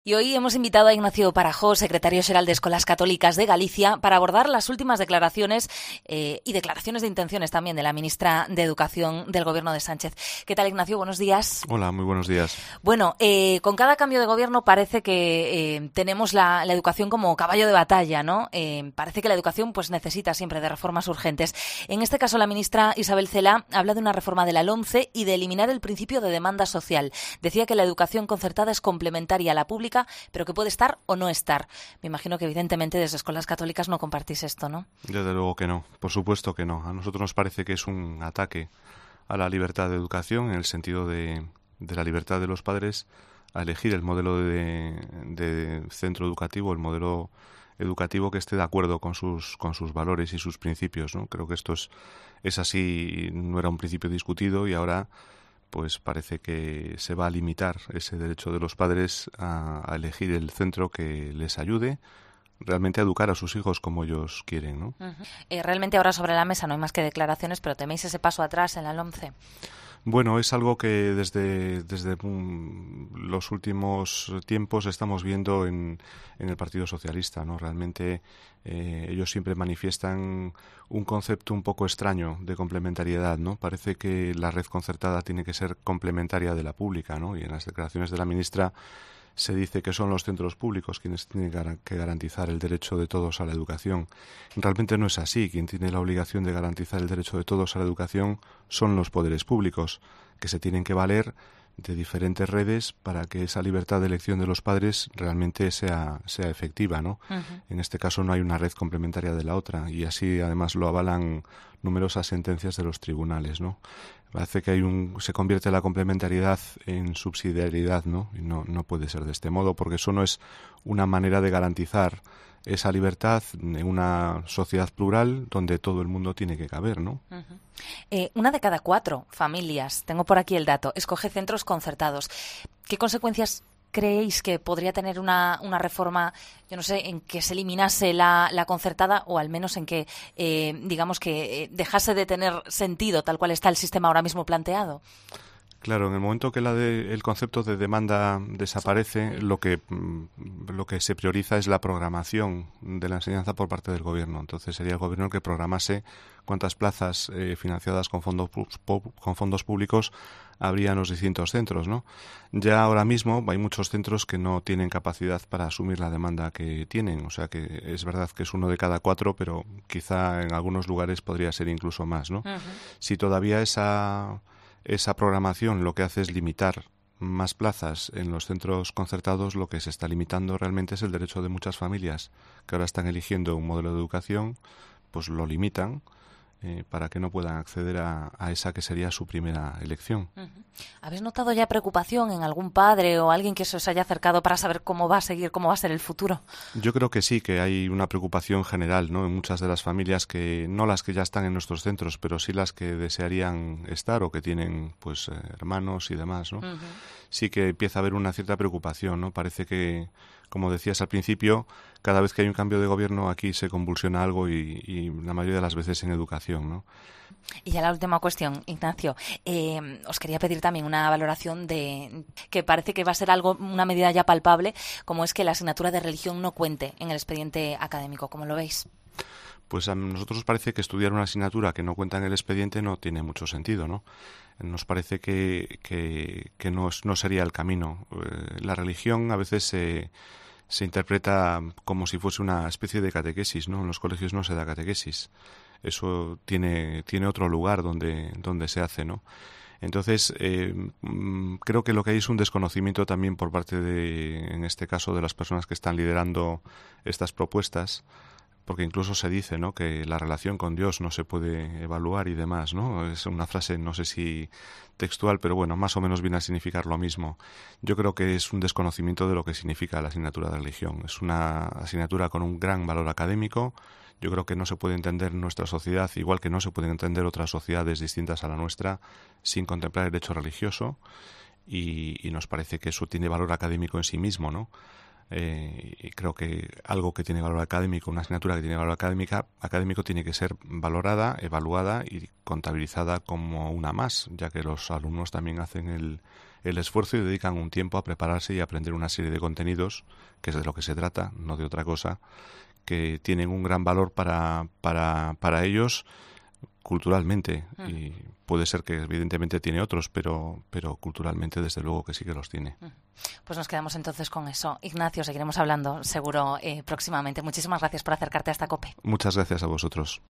Y hoy hemos invitado a Ignacio Parajó, secretario xeral de Escolas Católicas de Galicia, para abordar las últimas declaraciones y declaraciones de intenciones también de la ministra de Educación del Gobierno de Sánchez. ¿Qué tal, Ignacio? Buenos días. Hola, muy buenos días. Bueno, con cada cambio de gobierno parece que tenemos la educación como caballo de batalla, ¿no? Parece que la educación pues necesita siempre de reformas urgentes. En este caso, la ministra Isabel Celaá habla de una reforma de la LOMCE y de eliminar el principio de demanda social. Decía que la educación concertada es complementaria a la pública, pero que puede estar o no estar. Me imagino que evidentemente desde Escolas Católicas no compartís esto, ¿no? Desde luego que no, por supuesto que no. A nosotros nos parece que es un ataque a la libertad de educación, en el sentido de la libertad de los padres a elegir el modelo de centro educativo, el modelo educativo que esté de acuerdo con sus valores y sus principios, ¿no? Creo que esto es así, no era un principio discutido y ahora pues parece que se va a limitar ese derecho de los padres a elegir el centro que les ayude realmente a educar a sus hijos como ellos quieren, ¿no? Realmente ahora sobre la mesa no hay más que declaraciones, pero ¿teméis ese paso atrás en la LOMCE? Bueno, es algo que desde los últimos tiempos estamos viendo en el Partido Socialista, ¿no? Realmente ellos siempre manifiestan un concepto un poco extraño de complementariedad, ¿no? Parece que la red concertada tiene que ser complementaria de la pública, ¿no? Y en las declaraciones de la ministra se dice que son los centros públicos quienes tienen que garantizar el derecho de todos a la educación. Realmente no es así. Quien tiene la obligación de garantizar el derecho de todos a la educación son los poderes públicos, que se tienen que valer de diferentes redes para que esa libertad de elección de los padres realmente sea efectiva, ¿no? En este caso no hay una red complementaria de la otra, y así además lo avalan numerosas sentencias de los tribunales, ¿no? Parece que se convierte la complementariedad en subsidiariedad, ¿no? Y no puede ser de este modo, porque eso no es una manera de garantizar esa libertad en una sociedad plural donde todo el mundo tiene que caber, ¿no? Una de cada 4 familias, tengo por aquí el dato, escoge centros concertados. ¿Qué consecuencias creéis que podría tener una reforma, yo no sé, en que se eliminase la concertada, o al menos en que, digamos que dejase de tener sentido tal cual está el sistema ahora mismo planteado? Claro, en el momento que el concepto de demanda desaparece, lo que se prioriza es la programación de la enseñanza por parte del gobierno. Entonces sería el gobierno el que programase cuántas plazas financiadas con fondos públicos habría en los distintos centros, ¿no? Ya ahora mismo hay muchos centros que no tienen capacidad para asumir la demanda que tienen. O sea que es verdad que es 1 de cada 4, pero quizá en algunos lugares podría ser incluso más, ¿no? Si todavía esa programación lo que hace es limitar más plazas en los centros concertados, lo que se está limitando realmente es el derecho de muchas familias que ahora están eligiendo un modelo de educación, pues lo limitan para que no puedan acceder a esa que sería su primera elección. ¿Habéis notado ya preocupación en algún padre o alguien que se os haya acercado para saber cómo va a seguir, cómo va a ser el futuro? Yo creo que sí, que hay una preocupación general, ¿no? En muchas de las familias, que no las que ya están en nuestros centros, pero sí las que desearían estar o que tienen pues hermanos y demás, ¿no? Sí que empieza a haber una cierta preocupación, ¿no? Parece que, como decías al principio, cada vez que hay un cambio de gobierno aquí se convulsiona algo y la mayoría de las veces en educación, ¿no? Y ya la última cuestión, Ignacio. Os quería pedir también una valoración de que parece que va a ser una medida ya palpable, como es que la asignatura de religión no cuente en el expediente académico. ¿Cómo lo veis? Pues a nosotros nos parece que estudiar una asignatura que no cuenta en el expediente no tiene mucho sentido, ¿no? Nos parece que no sería el camino. La religión a veces se interpreta como si fuese una especie de catequesis, ¿no? En los colegios no se da catequesis. Eso tiene otro lugar donde se hace, ¿no? Entonces, creo que lo que hay es un desconocimiento también por parte en este caso, de las personas que están liderando estas propuestas, porque incluso se dice, ¿no?, que la relación con Dios no se puede evaluar y demás, ¿no? Es una frase, no sé si textual, pero bueno, más o menos viene a significar lo mismo. Yo creo que es un desconocimiento de lo que significa la asignatura de religión. Es una asignatura con un gran valor académico. Yo creo que no se puede entender nuestra sociedad, igual que no se pueden entender otras sociedades distintas a la nuestra, sin contemplar el hecho religioso, y nos parece que eso tiene valor académico en sí mismo, ¿no? Y creo que algo que tiene valor académico, una asignatura que tiene valor académico tiene que ser valorada, evaluada y contabilizada como una más, ya que los alumnos también hacen el esfuerzo y dedican un tiempo a prepararse y a aprender una serie de contenidos, que es de lo que se trata, no de otra cosa, que tienen un gran valor para ellos culturalmente, y puede ser que evidentemente tiene otros, pero culturalmente desde luego que sí que los tiene. Pues nos quedamos entonces con eso. Ignacio, seguiremos hablando seguro próximamente. Muchísimas gracias por acercarte a esta COPE. Muchas gracias a vosotros.